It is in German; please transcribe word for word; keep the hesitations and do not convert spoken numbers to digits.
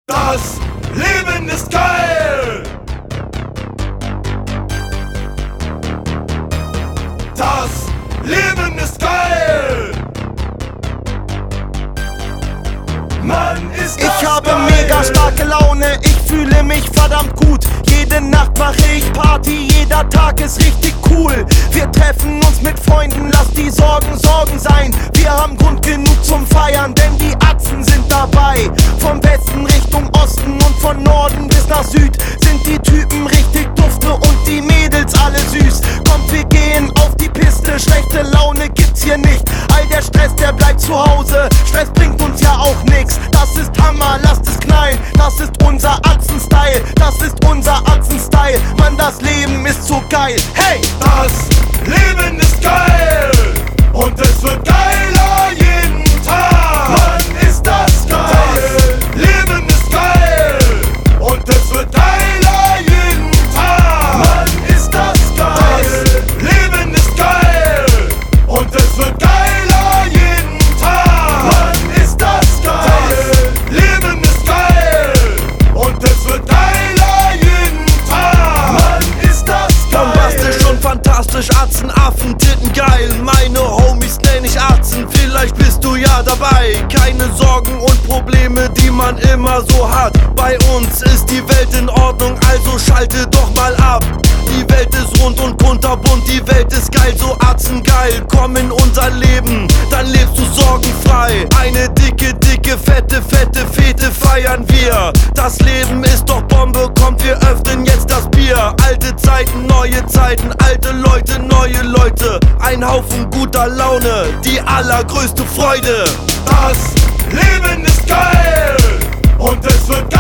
Das Leben ist geil! Das Leben ist geil! Mann, ist das Ich habe geil! mega starke Laune, ich fühle mich verdammt gut. Jede Nacht mache ich Party, jeder Tag ist richtig cool. Wir treffen uns mit Freunden, lass die Sorgen Sorgen sein. Wir haben Grund genug zum Feiern, denn die Atzen sind dabei. Vom Westen Richtung Osten und von Norden bis nach Süd sind die Typen richtig dufte und die Mädels alle süß. Kommt, wir gehen auf die Piste, schlechte Laune gibt's hier nicht. All der Stress, der bleibt zu Hause, Stress bringt uns ja auch nix. Das ist Hammer, lasst es knallen, das ist unser Atzen-Style, das ist unser Atzen-Style. Mann, das Leben ist so geil, hey! Das Leben ist geil! Und es wird geiler jeden Tag! Mann, ist das geil! Das Leben ist geil! Und es wird geiler jeden Tag! Mann, ist das geil! Das Leben ist geil! Und es wird geiler jeden Tag! Mann, ist das geil! Das Leben ist geil! Und es wird geiler jeden Tag! Mann, ist das geil! Bombastisch und fantastisch, Atzen, Affen, Titten geil. Meine Homies nenn ich Atzen, vielleicht bist du ja dabei. Keine Sorgen und Probleme, die man immer so hat. Bei uns ist die Welt in Ordnung, also schalte doch mal ab. Die Welt ist rund und kunterbunt, die Welt ist geil, so atzengeil. Komm in unser Leben, dann lebst du sorgenfrei. Eine dicke, dicke, fette, fette Fete feiern wir. Das Leben ist doch Bombe, kommt, wir öffnen jetzt das Bier. Alte Zeiten, neue Zeiten, alte Leute, neue Leute. Ein Haufen guter Laune, die allergrößte Freude. Das Leben ist geil! Und es wird geil!